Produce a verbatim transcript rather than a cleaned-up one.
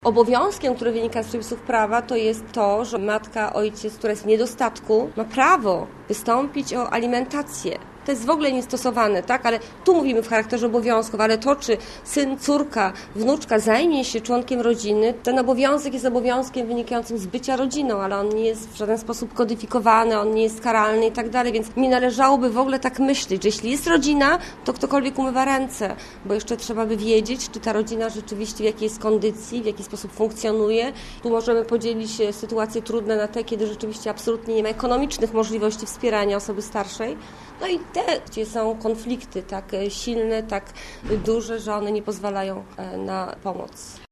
Obowiązkiem, który wynika z przepisów prawa, to jest to, że matka, ojciec, która jest w niedostatku, ma prawo wystąpić o alimentację. To jest w ogóle niestosowane, tak? Ale tu mówimy w charakterze obowiązków, ale to, czy syn, córka, wnuczka zajmie się członkiem rodziny, ten obowiązek jest obowiązkiem wynikającym z bycia rodziną, ale on nie jest w żaden sposób kodyfikowany, on nie jest karalny i tak dalej, więc nie należałoby w ogóle tak myśleć, że jeśli jest rodzina, to ktokolwiek umywa ręce, bo jeszcze trzeba by wiedzieć, czy ta rodzina rzeczywiście w jakiej jest kondycji, w jaki sposób funkcjonuje. Tu możemy podzielić sytuacje trudne na te, kiedy rzeczywiście absolutnie nie ma ekonomicznych możliwości wspierania osoby starszej, no i te, gdzie są konflikty tak silne, tak duże, że one nie pozwalają na pomoc.